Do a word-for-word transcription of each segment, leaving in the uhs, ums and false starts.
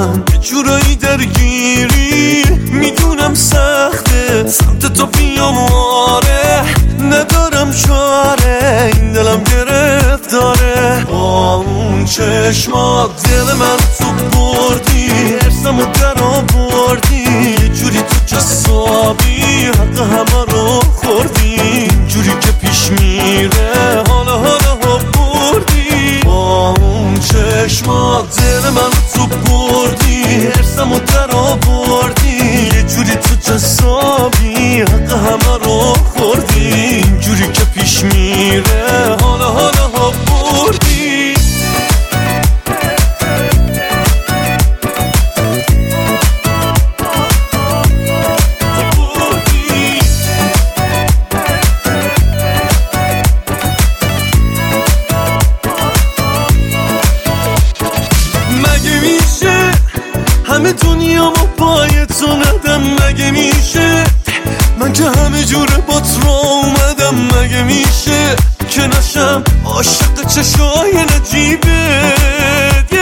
من یه جورایی درگیری، میدونم سخته سمت تو بیام آره، ندارم چاره این دلم گرفتاره. با اون چشمات دل من تو بردی، ارسمو در آوردی، یه جوری تو جسابی حق همه رو خوردی، جوری که پیش میره حالا حالا ها بردی. با اون چشمات دل من تو بردی، ارسمو در آوردی، یه جوری تو جسابی حق همه رو خوردی، جوری که پیش میره حالا حالا ها بردی. همه دنیا ما پای تو ندم، مگه میشه من که همه جوره با تو اومدم، مگه میشه که نشم عاشق چشای نجیبت.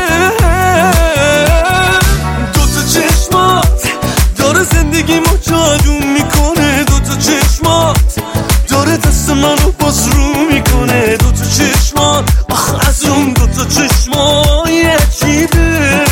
دوتا چشمات داره زندگی ما جادو میکنه، دوتا چشمات داره دست منو باز رو میکنه، دوتا چشمات آخ از اون دوتا چشمای عجیبه.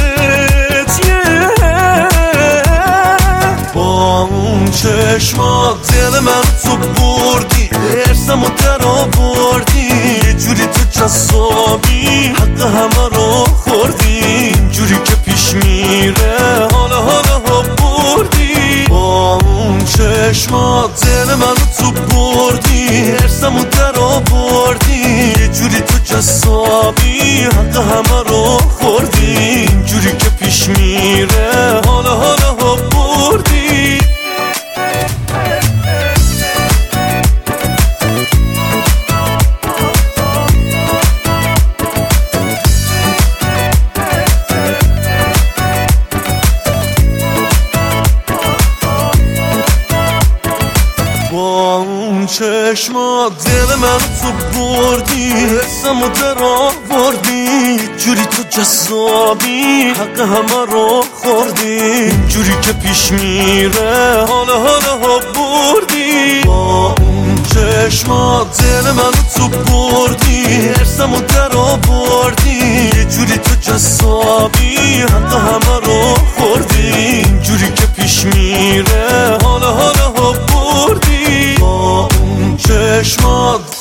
چشمات دل من تو بردی، ارسمو در آوردی، یه جوری تو جسابی حق همه رو خوردی، جوری که پیش میره حالا حالا ها بردی. با اون چشمات دل من تو بردی، ارسمو در آوردی، یه جوری تو جسابی حق همه رو خوردی، جوری که پیش میره حالا حالا ها بردی. با اون چشمات دل من تو بردی، حسمو در آوردی، جوری تو جذابی حق همه رو خوردی، جوری که پیش میره حالا حالا ها بردی. با اون چشمات دل من تو بردی، حسمو در آوردی، یه جوری تو جذابی حق همه رو خوردی، جوری که پیش میره حالا حالا ها بردی. با اون چشمات